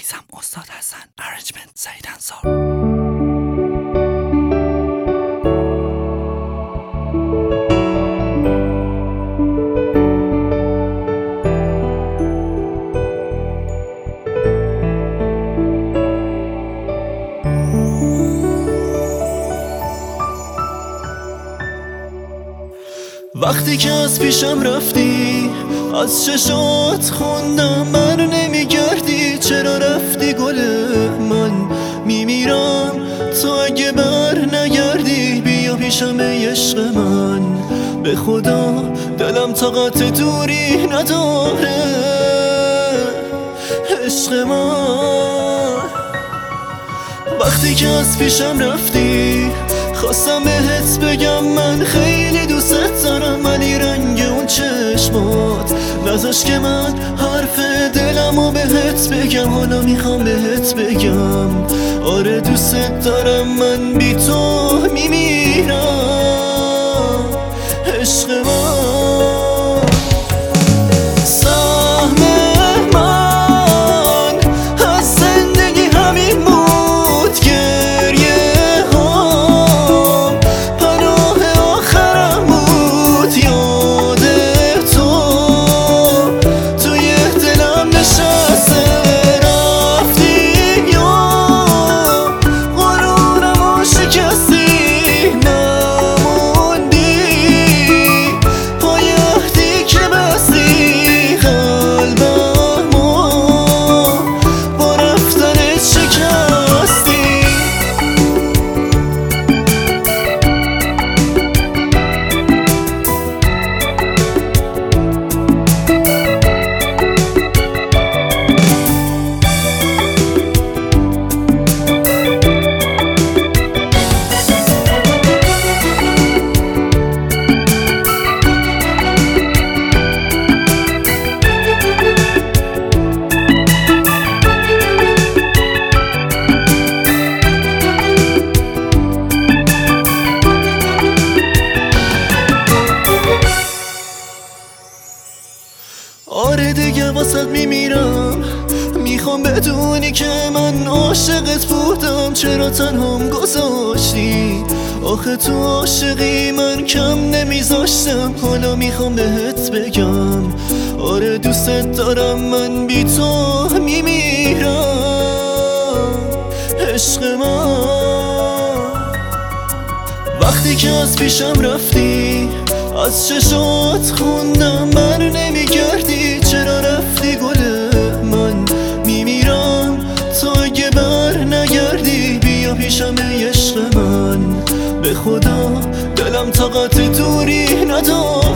عزیزم استاد حسن، ارنجمنت سعید انصار. وقتی که از پیشم رفتی، از چشات خوندم بر نمیگردی. چرا رفتی گل من؟ میمیرم تو اگه بر نگردی. بیا پیشم ای عشق من، به خدا دلم طاقت دوری نداره. عشق من وقتی که از پیشم رفتی، خواستم بهت بگم من خیلی دوست دارم، ولی رنگ اون چشمات نذاش که من حرف دلمو بهت بگم. حالا میخوام بهت بگم آره دوست دارم، من بی تو میمیرم. عشق من سهم من از زندگی همین بود، گریه هام پناه آخرم بود. یاد تو توی دلم نشسته، رفتی یا غرورمو شکستی. نموندی پای عهدی که بستی، قلبمو با رفتنت شکستی. آره دیگه واسد میمیرم، میخوام بدونی که من عاشقت بودم. چرا تنهام گذاشتی؟ آخه تو عاشقی من کم نمیذاشتم. حالا میخوام بهت بگم آره دوستت دارم، من بی تو میمیرم. عشق من وقتی که از پیشم رفتی، از چشات خوندم بر نمیگردی. چرا رفتی گل من؟ میمیرم تو اگه بر نگردی. بیا پیشم ای عشق من، به خدا دلم طاقت دوری نداره.